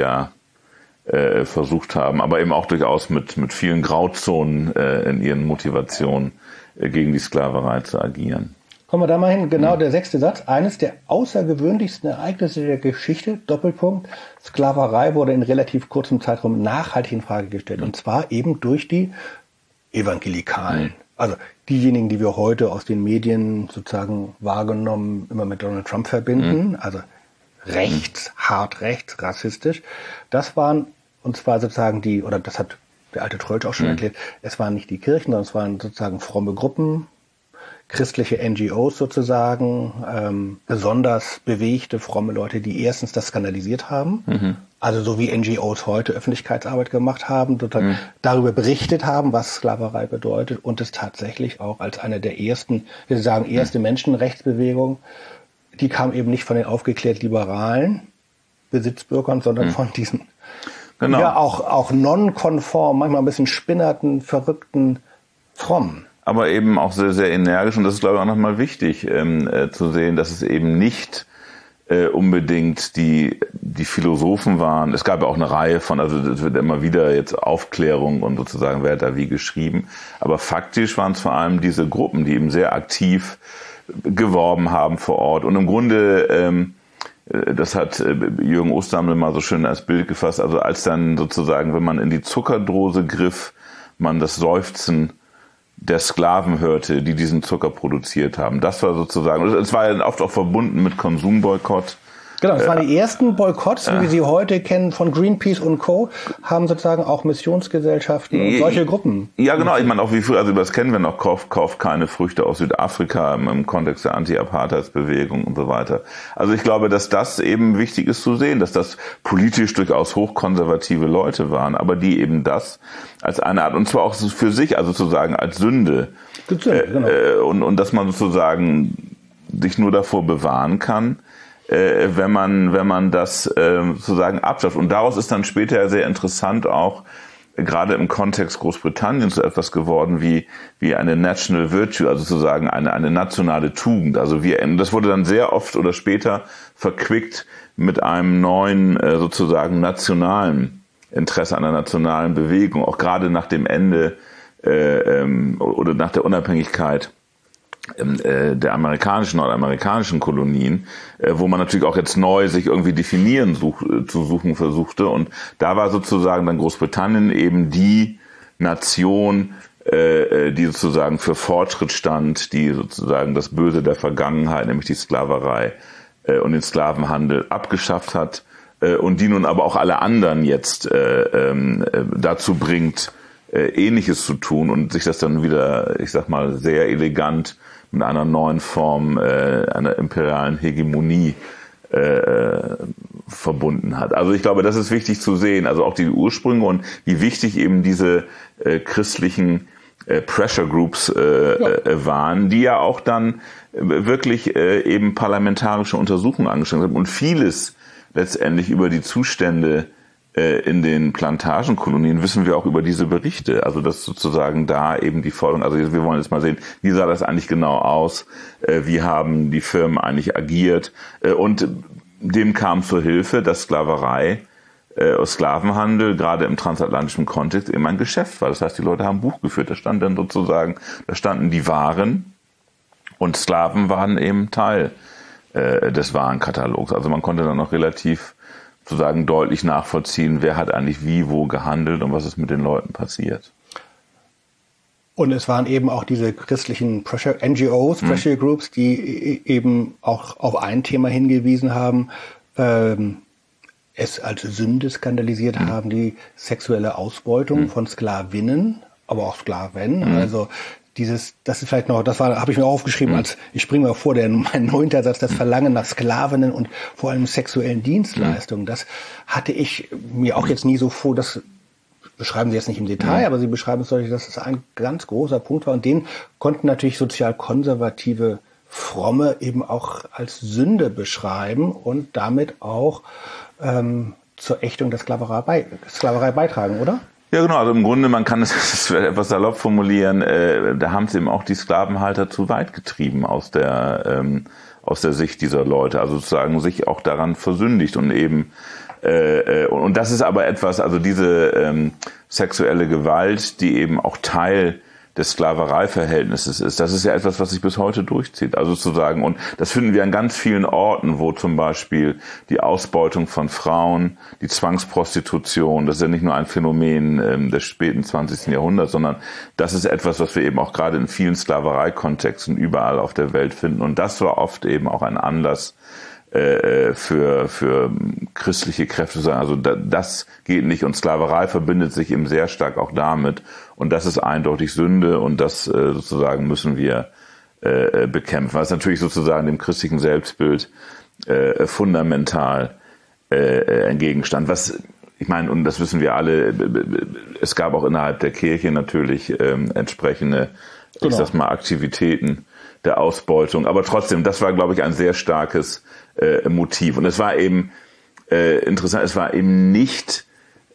versucht haben, aber eben auch durchaus mit vielen Grauzonen in ihren Motivationen gegen die Sklaverei zu agieren. Kommen wir da mal hin, genau der 6. Satz. Eines der außergewöhnlichsten Ereignisse der Geschichte, Doppelpunkt, Sklaverei wurde in relativ kurzem Zeitraum nachhaltig in Frage gestellt. Und zwar eben durch die Evangelikalen. Also diejenigen, die wir heute aus den Medien sozusagen wahrgenommen immer mit Donald Trump verbinden. Also rechts, hart rechts, rassistisch. Das waren, und zwar sozusagen das hat der alte Troeltsch auch schon erklärt, es waren nicht die Kirchen, sondern es waren sozusagen fromme Gruppen, christliche NGOs sozusagen, besonders bewegte, fromme Leute, die erstens das skandalisiert haben, also so wie NGOs heute Öffentlichkeitsarbeit gemacht haben, sozusagen darüber berichtet haben, was Sklaverei bedeutet und es tatsächlich auch als eine der ersten, wir sagen erste Menschenrechtsbewegung, die kam eben nicht von den aufgeklärt liberalen Besitzbürgern, sondern von diesen ja auch nonkonform, manchmal ein bisschen spinnerten, verrückten, frommen. Aber eben auch sehr, sehr energisch, und das ist, glaube ich, auch nochmal wichtig zu sehen, dass es eben nicht unbedingt die Philosophen waren. Es gab ja auch eine Reihe von, also es wird immer wieder jetzt Aufklärung und sozusagen, wer hat da wie geschrieben. Aber faktisch waren es vor allem diese Gruppen, die eben sehr aktiv geworben haben vor Ort. Und im Grunde, das hat Jürgen Osterhammel mal so schön als Bild gefasst, also als dann sozusagen, wenn man in die Zuckerdose griff, man das Seufzen der Sklaven hörte, die diesen Zucker produziert haben. Das war sozusagen, es war ja oft auch verbunden mit Konsumboykott. Genau, das waren die ersten Boykotts, wie wir sie heute kennen, von Greenpeace und Co., haben sozusagen auch Missionsgesellschaften und solche Gruppen. Ja, genau, ich meine auch wie früher, also das kennen wir noch, kauft keine Früchte aus Südafrika im Kontext der Anti-Apartheids-Bewegung und so weiter. Also ich glaube, dass das eben wichtig ist zu sehen, dass das politisch durchaus hochkonservative Leute waren, aber die eben das als eine Art, und zwar auch für sich, also sozusagen als Sünde, genau. Und dass man sozusagen sich nur davor bewahren kann, wenn man das sozusagen abschafft. Und daraus ist dann später sehr interessant auch, gerade im Kontext Großbritanniens, so etwas geworden wie eine National Virtue, also sozusagen eine nationale Tugend. Also das wurde dann sehr oft oder später verquickt mit einem neuen sozusagen nationalen Interesse an einer nationalen Bewegung, auch gerade nach dem Ende oder nach der Unabhängigkeit der nordamerikanischen Kolonien, wo man natürlich auch jetzt neu sich irgendwie definieren zu suchen versuchte. Und da war sozusagen dann Großbritannien eben die Nation, die sozusagen für Fortschritt stand, die sozusagen das Böse der Vergangenheit, nämlich die Sklaverei und den Sklavenhandel abgeschafft hat und die nun aber auch alle anderen jetzt dazu bringt, Ähnliches zu tun und sich das dann wieder, ich sag mal, sehr elegant mit einer neuen Form einer imperialen Hegemonie verbunden hat. Also ich glaube, das ist wichtig zu sehen, also auch die Ursprünge und wie wichtig eben diese christlichen Pressure Groups waren, die ja auch dann wirklich eben parlamentarische Untersuchungen angestrengt haben und vieles letztendlich über die Zustände in den Plantagenkolonien wissen wir auch über diese Berichte. Also dass sozusagen da eben die Forderung, also wir wollen jetzt mal sehen, wie sah das eigentlich genau aus, wie haben die Firmen eigentlich agiert und dem kam zur Hilfe, dass Sklaverei, Sklavenhandel, gerade im transatlantischen Kontext, eben ein Geschäft war. Das heißt, die Leute haben Buch geführt, da standen die Waren und Sklaven waren eben Teil des Warenkatalogs. Also man konnte dann noch relativ sozusagen deutlich nachvollziehen, wer hat eigentlich wie, wo gehandelt und was ist mit den Leuten passiert. Und es waren eben auch diese christlichen NGOs, Pressure Groups, die eben auch auf ein Thema hingewiesen haben, es als Sünde skandalisiert haben, die sexuelle Ausbeutung von Sklavinnen, aber auch Sklaven, also das ist vielleicht noch, habe ich mir aufgeschrieben, als ich springe mal vor, mein 9. Satz, das Verlangen nach Sklavinnen und vor allem sexuellen Dienstleistungen, das hatte ich mir auch jetzt nie so vor, das beschreiben Sie jetzt nicht im Detail, aber Sie beschreiben es deutlich, dass es ein ganz großer Punkt war und den konnten natürlich sozial konservative Fromme eben auch als Sünde beschreiben und damit auch zur Ächtung der Sklaverei beitragen, oder? Ja, genau. Also im Grunde, man kann es etwas salopp formulieren, da haben es eben auch die Sklavenhalter zu weit getrieben aus der Sicht dieser Leute. Also sozusagen sich auch daran versündigt und eben und das ist aber etwas, also diese sexuelle Gewalt, die eben auch Teil des Sklavereiverhältnisses ist, das ist ja etwas, was sich bis heute durchzieht. Also sozusagen, und das finden wir an ganz vielen Orten, wo zum Beispiel die Ausbeutung von Frauen, die Zwangsprostitution, das ist ja nicht nur ein Phänomen des späten 20. Jahrhunderts, sondern das ist etwas, was wir eben auch gerade in vielen Sklavereikontexten überall auf der Welt finden. Und das war oft eben auch ein Anlass für christliche Kräfte zu sagen, also das geht nicht, und Sklaverei verbindet sich eben sehr stark auch damit, und das ist eindeutig Sünde, und das sozusagen müssen wir bekämpfen, was natürlich sozusagen dem christlichen Selbstbild fundamental entgegenstand. Was ich meine, und das wissen wir alle, es gab auch innerhalb der Kirche natürlich entsprechende, ich sag mal, Aktivitäten der Ausbeutung, aber trotzdem, das war, glaube ich, ein sehr starkes Motiv. Und es war eben interessant, es war eben nicht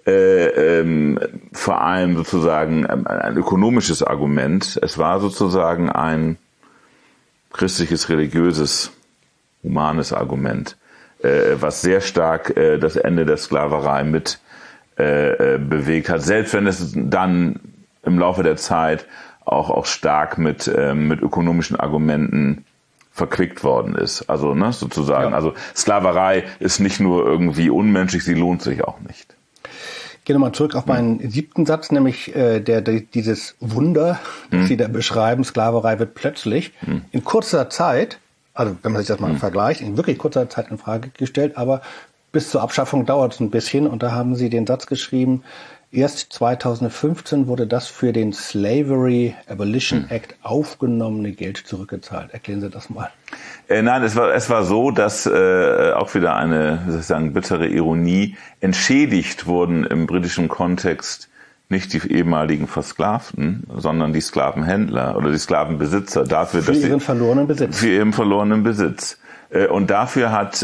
vor allem sozusagen ein ökonomisches Argument, es war sozusagen ein christliches, religiöses, humanes Argument, was sehr stark das Ende der Sklaverei mit bewegt hat, selbst wenn es dann im Laufe der Zeit auch stark mit ökonomischen Argumenten verquickt worden ist. Also sozusagen, also Sklaverei ist nicht nur irgendwie unmenschlich, sie lohnt sich auch nicht. Ich gehe nochmal zurück auf meinen 7. Satz, nämlich dieses Wunder, das Sie da beschreiben, Sklaverei wird plötzlich in kurzer Zeit, also wenn man sich das mal vergleicht, in wirklich kurzer Zeit in Frage gestellt, aber bis zur Abschaffung dauert es ein bisschen, und da haben Sie den Satz geschrieben, erst 2015 wurde das für den Slavery Abolition Act aufgenommene Geld zurückgezahlt. Erklären Sie das mal. Nein, es war so, dass auch wieder eine, wie soll ich sagen, bittere Ironie, entschädigt wurden im britischen Kontext nicht die ehemaligen Versklavten, sondern die Sklavenhändler oder die Sklavenbesitzer dafür, für ihren verlorenen Besitz. Für ihren verlorenen Besitz. Und dafür hat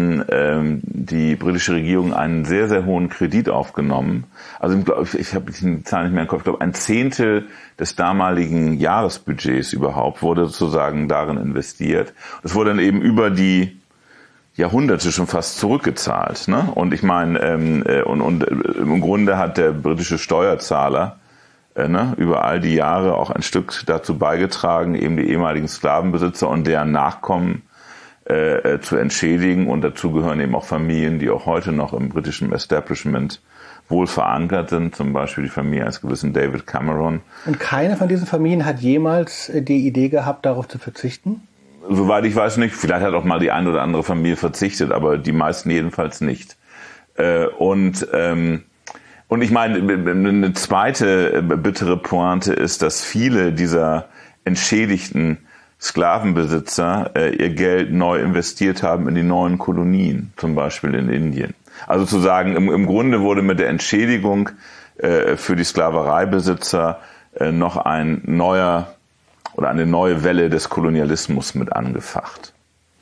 die britische Regierung einen sehr, sehr hohen Kredit aufgenommen. Also ich habe die Zahl nicht mehr im Kopf, ich glaube, ein Zehntel des damaligen Jahresbudgets überhaupt wurde sozusagen darin investiert. Das wurde dann eben über die Jahrhunderte schon fast zurückgezahlt. Ne? Und ich meine, und im Grunde hat der britische Steuerzahler über all die Jahre auch ein Stück dazu beigetragen, eben die ehemaligen Sklavenbesitzer und deren Nachkommen zu entschädigen, und dazu gehören eben auch Familien, die auch heute noch im britischen Establishment wohl verankert sind, zum Beispiel die Familie eines gewissen David Cameron. Und keine von diesen Familien hat jemals die Idee gehabt, darauf zu verzichten? Soweit ich weiß nicht, vielleicht hat auch mal die eine oder andere Familie verzichtet, aber die meisten jedenfalls nicht. Und ich meine, eine zweite bittere Pointe ist, dass viele dieser entschädigten Sklavenbesitzer ihr Geld neu investiert haben in die neuen Kolonien, zum Beispiel in Indien. Also zu sagen, im Grunde wurde mit der Entschädigung für die Sklavereibesitzer noch eine neue Welle des Kolonialismus mit angefacht.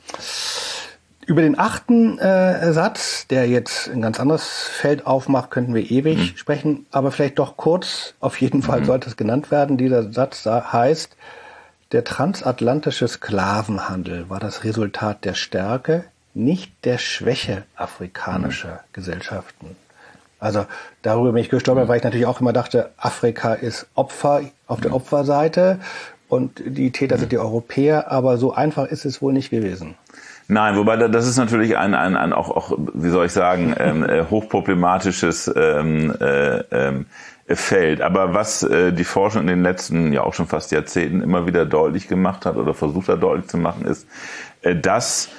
Über den 8. Satz, der jetzt ein ganz anderes Feld aufmacht, könnten wir ewig sprechen, aber vielleicht doch kurz, auf jeden Fall sollte es genannt werden. Dieser Satz heißt: Der transatlantische Sklavenhandel war das Resultat der Stärke, nicht der Schwäche afrikanischer Gesellschaften. Also darüber bin ich gestolpert, weil ich natürlich auch immer dachte, Afrika ist Opfer auf der Opferseite und die Täter sind die Europäer, aber so einfach ist es wohl nicht gewesen. Nein, wobei das ist natürlich ein auch wie soll ich sagen, hochproblematisches Feld. Aber was die Forschung in den letzten, ja auch schon fast Jahrzehnten immer wieder deutlich gemacht hat oder versucht hat deutlich zu machen, ist, dass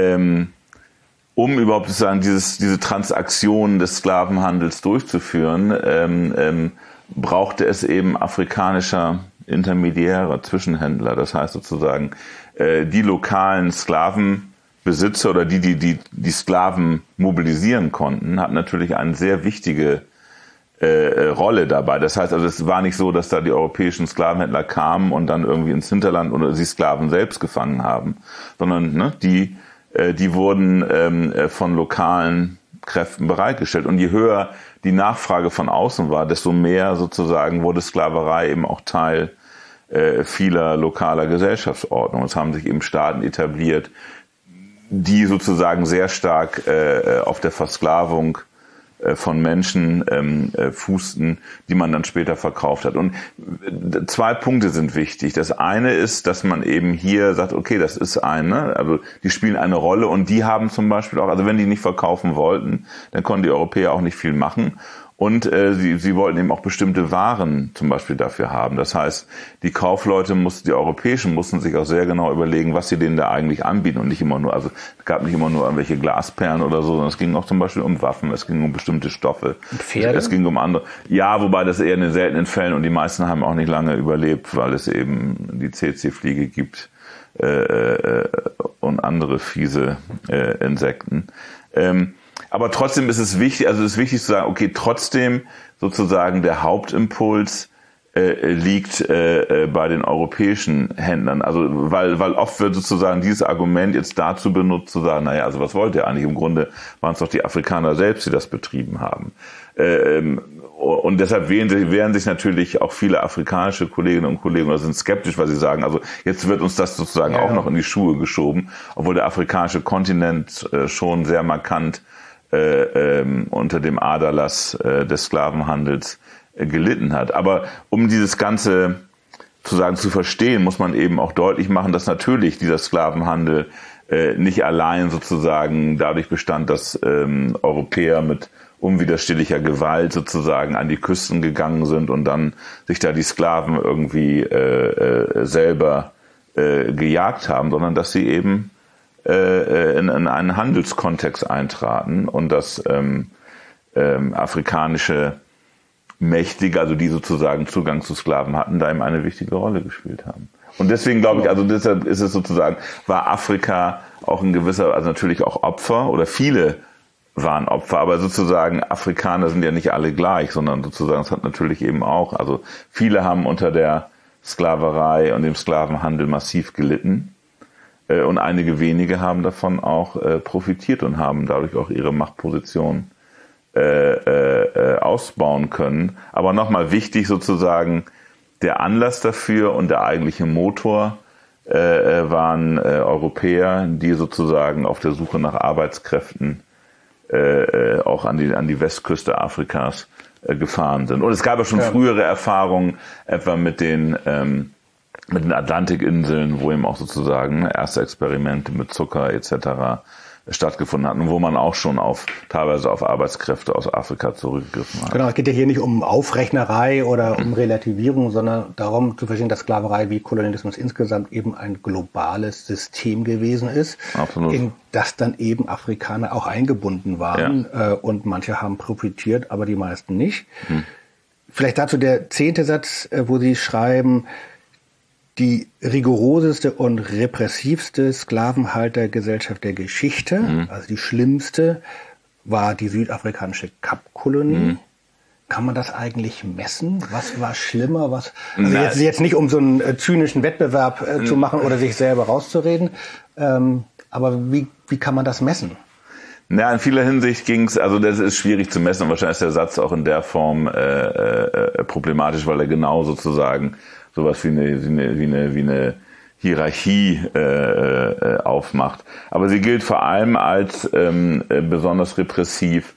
um überhaupt sozusagen diese Transaktion des Sklavenhandels durchzuführen, brauchte es eben afrikanischer Intermediäre, Zwischenhändler. Das heißt sozusagen, die lokalen Sklavenbesitzer oder die Sklaven mobilisieren konnten, hatten natürlich eine sehr wichtige Rolle dabei. Das heißt also, es war nicht so, dass da die europäischen Sklavenhändler kamen und dann irgendwie ins Hinterland oder sie Sklaven selbst gefangen haben, sondern die wurden von lokalen Kräften bereitgestellt. Und je höher die Nachfrage von außen war, desto mehr sozusagen wurde Sklaverei eben auch Teil vieler lokaler Gesellschaftsordnungen. Es haben sich eben Staaten etabliert, die sozusagen sehr stark auf der Versklavung von Menschen fußten, die man dann später verkauft hat. Und 2 Punkte sind wichtig. Das eine ist, dass man eben hier sagt, okay, das ist also die spielen eine Rolle und die haben zum Beispiel auch, also wenn die nicht verkaufen wollten, dann konnten die Europäer auch nicht viel machen. Und sie wollten eben auch bestimmte Waren zum Beispiel dafür haben. Das heißt, die Europäischen mussten sich auch sehr genau überlegen, was sie denen da eigentlich anbieten und nicht immer nur, also es gab nicht immer nur irgendwelche Glasperlen oder so, sondern es ging auch zum Beispiel um Waffen, es ging um bestimmte Stoffe. Und Pferde? Es ging um andere. Ja, wobei das eher in den seltenen Fällen und die meisten haben auch nicht lange überlebt, weil es eben die CC-Fliege gibt und andere fiese Insekten. Aber trotzdem ist es wichtig, also es ist wichtig zu sagen, okay, trotzdem sozusagen der Hauptimpuls liegt bei den europäischen Händlern. Also weil oft wird sozusagen dieses Argument jetzt dazu benutzt, zu sagen, naja, also was wollt ihr eigentlich? Im Grunde waren es doch die Afrikaner selbst, die das betrieben haben. Und deshalb wehren sich natürlich auch viele afrikanische Kolleginnen und Kollegen oder sind skeptisch, weil sie sagen, also jetzt wird uns das sozusagen auch noch in die Schuhe geschoben, obwohl der afrikanische Kontinent schon sehr markant unter dem Aderlass des Sklavenhandels gelitten hat. Aber um dieses Ganze sozusagen zu verstehen, muss man eben auch deutlich machen, dass natürlich dieser Sklavenhandel nicht allein sozusagen dadurch bestand, dass Europäer mit unwiderstehlicher Gewalt sozusagen an die Küsten gegangen sind und dann sich da die Sklaven irgendwie selber gejagt haben, sondern dass sie eben in einen Handelskontext eintraten und dass afrikanische Mächtige, also die sozusagen Zugang zu Sklaven hatten, da eben eine wichtige Rolle gespielt haben. Und deswegen glaube ich, also deshalb ist es sozusagen, war Afrika auch ein gewisser, also natürlich auch Opfer oder viele waren Opfer, aber sozusagen Afrikaner sind ja nicht alle gleich, sondern sozusagen es hat natürlich eben auch, also viele haben unter der Sklaverei und dem Sklavenhandel massiv gelitten. Und einige wenige haben davon auch profitiert und haben dadurch auch ihre Machtposition ausbauen können. Aber nochmal wichtig sozusagen, der Anlass dafür und der eigentliche Motor waren Europäer, die sozusagen auf der Suche nach Arbeitskräften auch an die Westküste Afrikas gefahren sind. Und es gab ja schon frühere Erfahrungen, etwa mit den Atlantikinseln, wo eben auch sozusagen erste Experimente mit Zucker etc. stattgefunden hatten, wo man auch schon teilweise auf Arbeitskräfte aus Afrika zurückgegriffen hat. Genau, es geht ja hier nicht um Aufrechnerei oder um Relativierung, sondern darum zu verstehen, dass Sklaverei wie Kolonialismus insgesamt eben ein globales System gewesen ist, Absolut. in das dann eben Afrikaner auch eingebunden waren. Und manche haben profitiert, aber die meisten nicht. Vielleicht dazu der 10. Satz, wo Sie schreiben, die rigoroseste und repressivste Sklavenhaltergesellschaft der Geschichte, also die schlimmste, war die südafrikanische Kapkolonie. Kann man das eigentlich messen? Was war schlimmer? Jetzt nicht um so einen zynischen Wettbewerb zu machen oder sich selber rauszureden, aber wie kann man das messen? Na, in vieler Hinsicht ging's, also das ist schwierig zu messen und wahrscheinlich ist der Satz auch in der Form problematisch, weil er genau sozusagen sowas wie eine Hierarchie aufmacht. Aber sie gilt vor allem als besonders repressiv,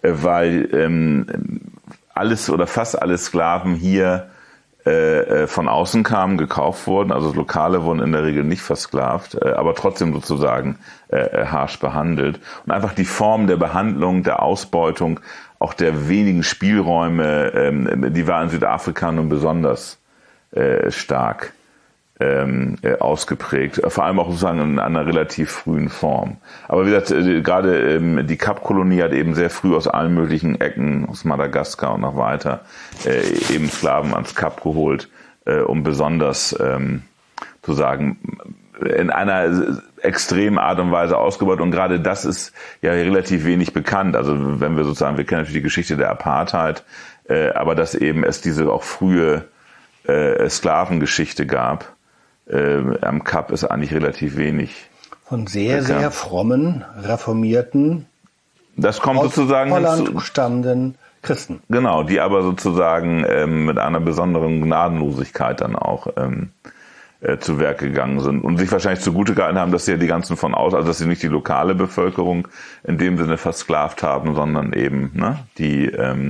weil alles oder fast alle Sklaven hier von außen kamen, gekauft wurden. Also Lokale wurden in der Regel nicht versklavt, aber trotzdem sozusagen harsch behandelt. Und einfach die Form der Behandlung, der Ausbeutung, auch der wenigen Spielräume, die war in Südafrika nun besonders stark ausgeprägt, vor allem auch sozusagen in einer relativ frühen Form. Aber wie gesagt, gerade die Kapkolonie hat eben sehr früh aus allen möglichen Ecken, aus Madagaskar und noch weiter, eben Sklaven ans Kap geholt, um besonders sozusagen in einer extremen Art und Weise ausgebaut. Und gerade das ist ja relativ wenig bekannt. Also wenn wir sozusagen, wir kennen natürlich die Geschichte der Apartheid, aber dass eben es diese auch frühe Sklavengeschichte gab. Am Kap ist eigentlich relativ wenig. Von sehr frommen, reformierten Das kommt aus sozusagen Holland stammenden Christen. Genau, die aber sozusagen mit einer besonderen Gnadenlosigkeit dann auch zu Werk gegangen sind und sich wahrscheinlich zugute gehalten haben, dass sie ja die ganzen von außen, also dass sie nicht die lokale Bevölkerung in dem Sinne versklavt haben, sondern eben die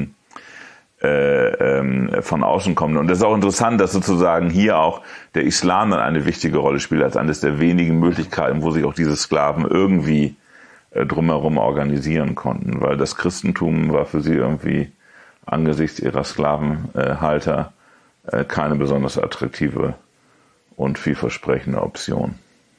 von außen kommen. Und das ist auch interessant, dass sozusagen hier auch der Islam dann eine wichtige Rolle spielt, als eines der wenigen Möglichkeiten, wo sich auch diese Sklaven irgendwie drumherum organisieren konnten, weil das Christentum war für sie irgendwie angesichts ihrer Sklavenhalter keine besonders attraktive und vielversprechende Option.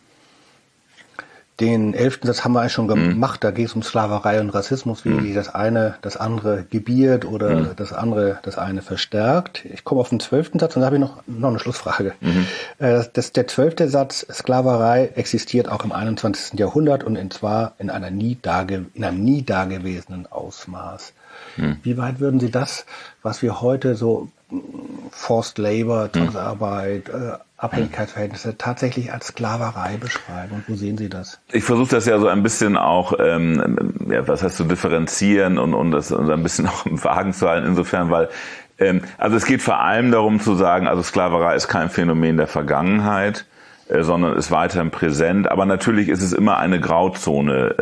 Den 11. Satz haben wir eigentlich schon gemacht, da geht es um Sklaverei und Rassismus, wie das eine das andere gebiert oder das andere das eine verstärkt. Ich komme auf den 12. Satz und da habe ich noch eine Schlussfrage. Der 12. Satz, Sklaverei existiert auch im 21. Jahrhundert und zwar in einem nie dagewesenen Ausmaß. Wie weit würden Sie das, was wir heute so Forced Labor, Zwangsarbeit, Abhängigkeitsverhältnisse tatsächlich als Sklaverei beschreiben? Und wo sehen Sie das? Ich versuche das ja so ein bisschen auch, was heißt zu differenzieren und das ein bisschen auch im Wagen zu halten, insofern, weil also es geht vor allem darum zu sagen, also Sklaverei ist kein Phänomen der Vergangenheit, sondern ist weiterhin präsent, aber natürlich ist es immer eine Grauzone.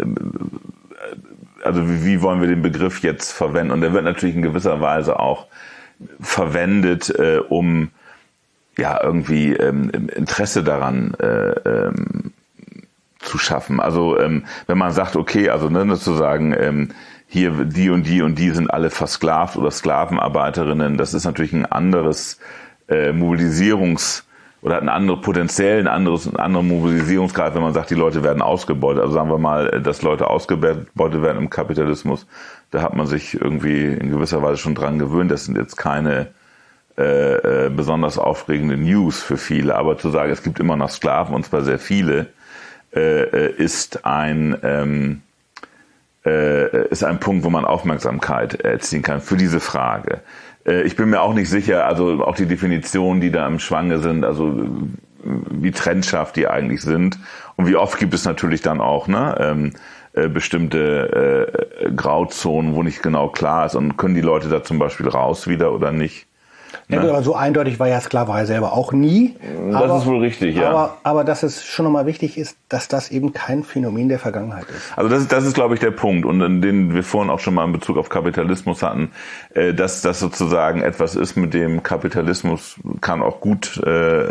Also wie wollen wir den Begriff jetzt verwenden? Und der wird natürlich in gewisser Weise auch verwendet, um ja irgendwie Interesse daran zu schaffen. Also wenn man sagt, okay, also sozusagen hier die und die sind alle versklavt oder Sklavenarbeiterinnen, das ist natürlich ein anderes oder hat einen anderen Mobilisierungsgrad, wenn man sagt, die Leute werden ausgebeutet. Also sagen wir mal, dass Leute ausgebeutet werden im Kapitalismus, da hat man sich irgendwie in gewisser Weise schon dran gewöhnt. Das sind jetzt keine besonders aufregende News für viele, aber zu sagen, es gibt immer noch Sklaven, und zwar sehr viele, ist ein Punkt, wo man Aufmerksamkeit erzielen kann für diese Frage. Ich bin mir auch nicht sicher, also auch die Definitionen, die da im Schwange sind, also wie trennscharf die eigentlich sind und wie oft gibt es natürlich dann auch bestimmte Grauzonen, wo nicht genau klar ist, und können die Leute da zum Beispiel raus wieder oder nicht. Ja, aber so eindeutig war ja Sklaverei selber auch nie. Das ist wohl richtig, ja. Aber dass es schon nochmal wichtig ist, dass das eben kein Phänomen der Vergangenheit ist. Also das ist, glaube ich, der Punkt, und den wir vorhin auch schon mal in Bezug auf Kapitalismus hatten, dass das sozusagen etwas ist, mit dem Kapitalismus kann auch gut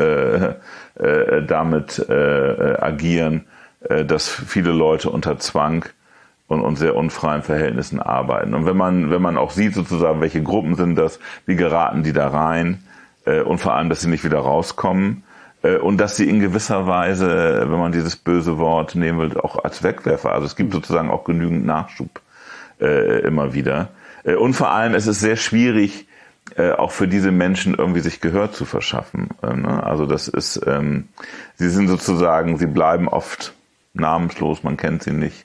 damit agieren, dass viele Leute unter Zwang und sehr unfreien Verhältnissen arbeiten. Und wenn man auch sieht sozusagen, welche Gruppen sind das, wie geraten die da rein, und vor allem, dass sie nicht wieder rauskommen, und dass sie in gewisser Weise, wenn man dieses böse Wort nehmen will, auch als Wegwerfer, also es gibt sozusagen auch genügend Nachschub immer wieder. Und vor allem, es ist sehr schwierig, auch für diese Menschen irgendwie sich Gehör zu verschaffen. Also das ist, sie sind sozusagen, sie bleiben oft namenslos, man kennt sie nicht.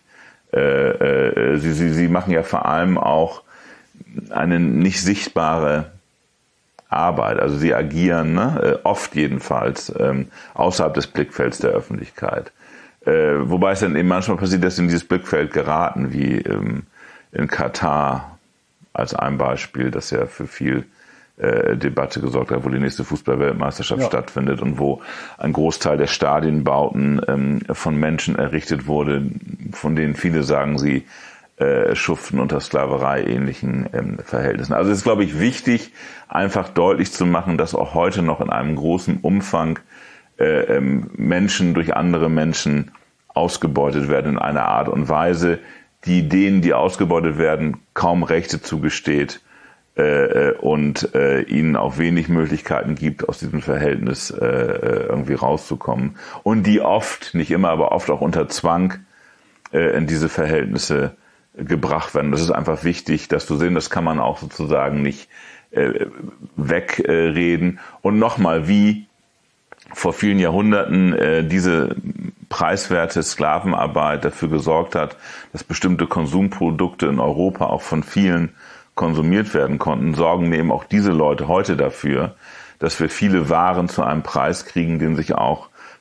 Sie machen ja vor allem auch eine nicht sichtbare Arbeit. Also sie agieren, oft jedenfalls, außerhalb des Blickfelds der Öffentlichkeit. Wobei es dann eben manchmal passiert, dass sie in dieses Blickfeld geraten, wie in Katar als ein Beispiel, das ja für viel Debatte gesorgt hat, wo die nächste Fußball-Weltmeisterschaft stattfindet und wo ein Großteil der Stadienbauten von Menschen errichtet wurde, von denen viele sagen, sie schuften unter Sklaverei-ähnlichen Verhältnissen. Also es ist, glaube ich, wichtig, einfach deutlich zu machen, dass auch heute noch in einem großen Umfang Menschen durch andere Menschen ausgebeutet werden in einer Art und Weise, die denen, die ausgebeutet werden, kaum Rechte zugesteht, und ihnen auch wenig Möglichkeiten gibt, aus diesem Verhältnis irgendwie rauszukommen. Und die oft, nicht immer, aber oft auch unter Zwang in diese Verhältnisse gebracht werden. Das ist einfach wichtig, das zu sehen. Das kann man auch sozusagen nicht wegreden. Und nochmal, wie vor vielen Jahrhunderten diese preiswerte Sklavenarbeit dafür gesorgt hat, dass bestimmte Konsumprodukte in Europa auch von vielen konsumiert werden konnten, sorgen eben auch diese Leute heute dafür, dass wir viele Waren zu einem Preis kriegen, den sich auch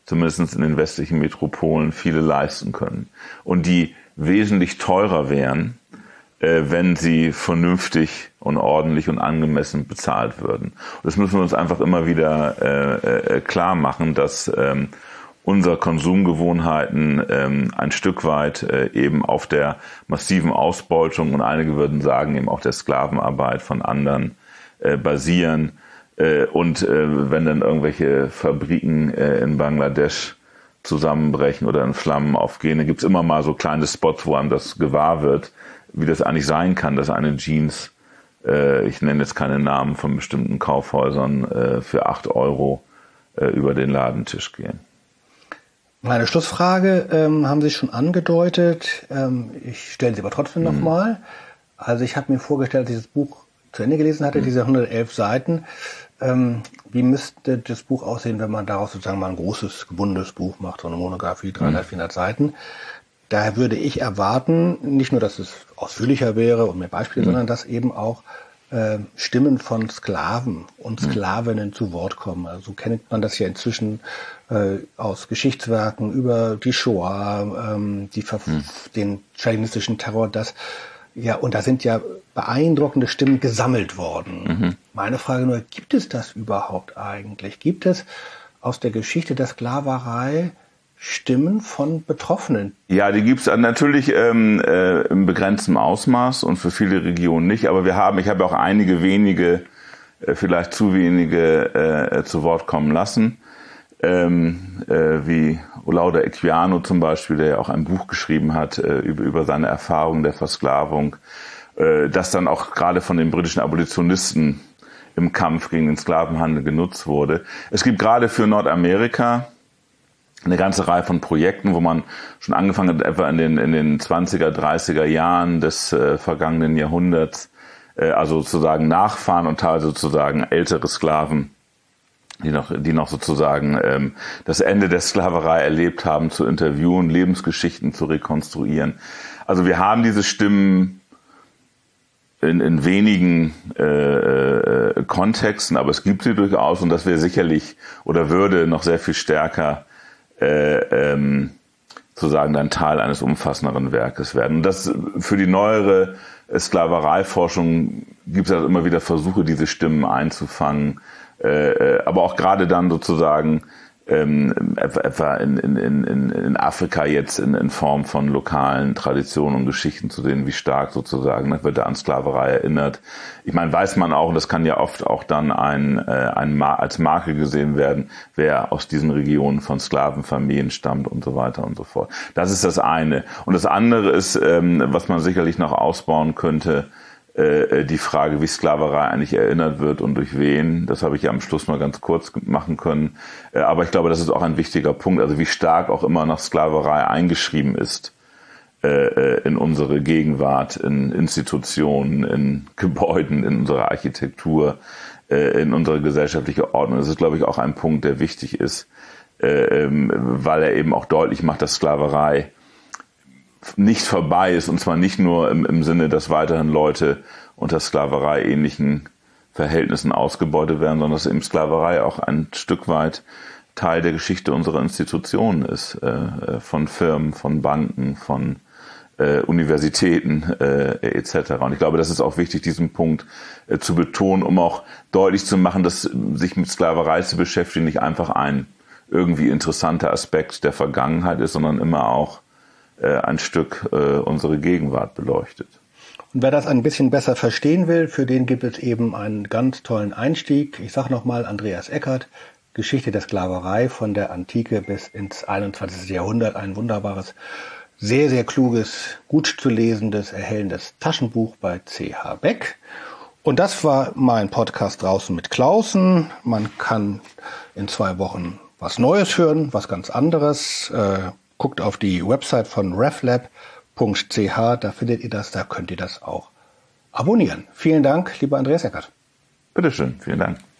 zumindest in den westlichen Metropolen, viele leisten können. Und die wesentlich teurer wären, wenn sie vernünftig und ordentlich und angemessen bezahlt würden. Und das müssen wir uns einfach immer wieder klar machen, dass unsere Konsumgewohnheiten ein Stück weit eben auf der massiven Ausbeutung und einige würden sagen eben auch der Sklavenarbeit von anderen basieren. Und wenn dann irgendwelche Fabriken in Bangladesch zusammenbrechen oder in Flammen aufgehen, dann gibt's immer mal so kleine Spots, wo einem das gewahr wird, wie das eigentlich sein kann, dass eine Jeans, ich nenne jetzt keine Namen von bestimmten Kaufhäusern, für 8 € über den Ladentisch gehen. Meine Schlussfrage haben Sie schon angedeutet. Ich stelle sie aber trotzdem nochmal. Also ich habe mir vorgestellt, als ich das Buch zu Ende gelesen hatte, diese 111 Seiten. Wie müsste das Buch aussehen, wenn man daraus sozusagen mal ein großes, gebundenes Buch macht, so eine Monographie, 300, 400 Seiten? Daher würde ich erwarten, nicht nur, dass es ausführlicher wäre und mehr Beispiele, sondern dass eben auch Stimmen von Sklaven und Sklavinnen zu Wort kommen. Also kennt man das ja inzwischen aus Geschichtswerken über die Shoah, den stalinistischen Terror, und da sind ja beeindruckende Stimmen gesammelt worden. Meine Frage nur, gibt es das überhaupt eigentlich? Gibt es aus der Geschichte der Sklaverei Stimmen von Betroffenen? Ja, die gibt's natürlich im begrenzten Ausmaß und für viele Regionen nicht. Aber ich habe ja auch einige wenige, vielleicht zu wenige zu Wort kommen lassen. Wie Olaudah Equiano zum Beispiel, der ja auch ein Buch geschrieben hat über seine Erfahrungen der Versklavung, das dann auch gerade von den britischen Abolitionisten im Kampf gegen den Sklavenhandel genutzt wurde. Es gibt gerade für Nordamerika eine ganze Reihe von Projekten, wo man schon angefangen hat, etwa in den 20er, 30er Jahren des vergangenen Jahrhunderts, also sozusagen Nachfahren und teilweise sozusagen ältere Sklaven, die noch sozusagen das Ende der Sklaverei erlebt haben, zu interviewen, Lebensgeschichten zu rekonstruieren. Also wir haben diese Stimmen in wenigen Kontexten, aber es gibt sie durchaus und das wäre sicherlich oder würde noch sehr viel stärker sozusagen dann Teil eines umfassenderen Werkes werden. Und das für die neuere Sklavereiforschung gibt es also immer wieder Versuche, diese Stimmen einzufangen, aber auch gerade dann sozusagen etwa in Afrika jetzt in Form von lokalen Traditionen und Geschichten zu sehen, wie stark sozusagen wird da an Sklaverei erinnert. Ich meine, weiß man auch, und das kann ja oft auch dann als Marke gesehen werden, wer aus diesen Regionen von Sklavenfamilien stammt und so weiter und so fort. Das ist das eine. Und das andere ist, was man sicherlich noch ausbauen könnte, die Frage, wie Sklaverei eigentlich erinnert wird und durch wen. Das habe ich ja am Schluss mal ganz kurz machen können. Aber ich glaube, das ist auch ein wichtiger Punkt. Also wie stark auch immer noch Sklaverei eingeschrieben ist in unsere Gegenwart, in Institutionen, in Gebäuden, in unserer Architektur, in unsere gesellschaftliche Ordnung. Das ist, glaube ich, auch ein Punkt, der wichtig ist, weil er eben auch deutlich macht, dass Sklaverei nicht vorbei ist, und zwar nicht nur im Sinne, dass weiterhin Leute unter Sklaverei ähnlichen Verhältnissen ausgebeutet werden, sondern dass eben Sklaverei auch ein Stück weit Teil der Geschichte unserer Institutionen ist, von Firmen, von Banken, von Universitäten etc. Und ich glaube, das ist auch wichtig, diesen Punkt zu betonen, um auch deutlich zu machen, dass sich mit Sklaverei zu beschäftigen nicht einfach ein irgendwie interessanter Aspekt der Vergangenheit ist, sondern immer auch ein Stück unsere Gegenwart beleuchtet. Und wer das ein bisschen besser verstehen will, für den gibt es eben einen ganz tollen Einstieg. Ich sage nochmal, Andreas Eckert, Geschichte der Sklaverei von der Antike bis ins 21. Jahrhundert. Ein wunderbares, sehr, sehr kluges, gut zu lesendes, erhellendes Taschenbuch bei C.H. Beck. Und das war mein Podcast draußen mit Clausen. Man kann in 2 Wochen was Neues hören, was ganz anderes. Guckt auf die Website von reflab.ch, da findet ihr das, da könnt ihr das auch abonnieren. Vielen Dank, lieber Andreas Eckert. Bitteschön, vielen Dank.